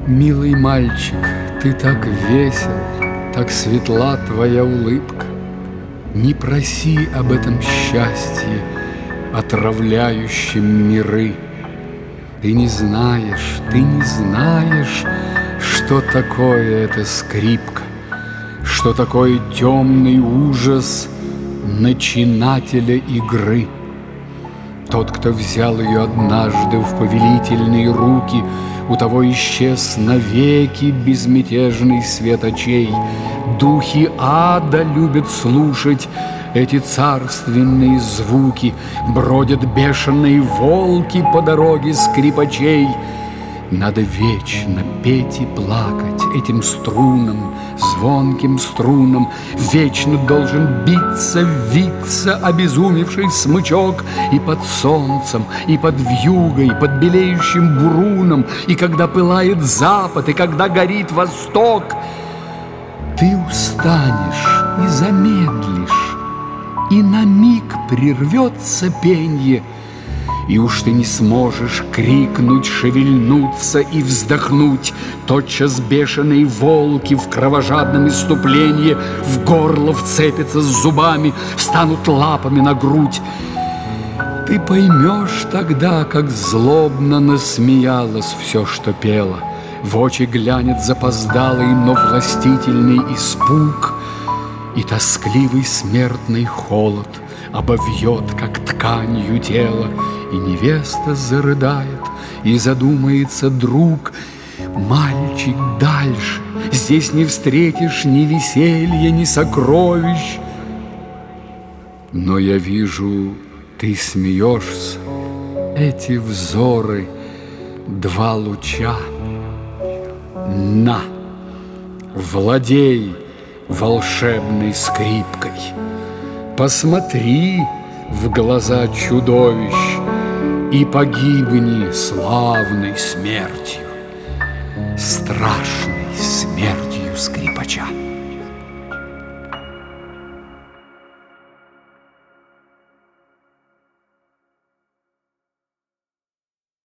Милый мальчик, ты так весел, так светла твоя улыбка. Не проси об этом счастье, отравляющем миры. Ты не знаешь, что такое эта скрипка, что такое темный ужас начинателя игры. Тот, кто взял ее однажды в повелительные руки, у того исчез навеки безмятежный свет очей. Духи ада любят слушать эти царственные звуки, бродят бешеные волки по дороге скрипачей. Надо вечно петь и плакать этим струнам, звонким струнам. Вечно должен виться обезумевший смычок. И под солнцем, и под вьюгой, под белеющим буруном, и когда пылает запад, и когда горит восток. Ты устанешь и замедлишь, и на миг прервется пенье, и уж ты не сможешь крикнуть, шевельнуться и вздохнуть. Тотчас бешеные волки в кровожадном иступлении в горло вцепятся с зубами, встанут лапами на грудь. Ты поймешь тогда, как злобно насмеялось все, что пело. В очи глянет запоздалый, но властительный испуг, и тоскливый смертный холод обовьет, как тканью тело. И невеста зарыдает, и задумается друг: мальчик, дальше здесь не встретишь ни веселья, ни сокровищ. Но я вижу, ты смеешься, эти взоры — два луча. На, владей волшебной скрипкой, посмотри в глаза чудовищ и погибни славной смертью, страшной смертью скрипача.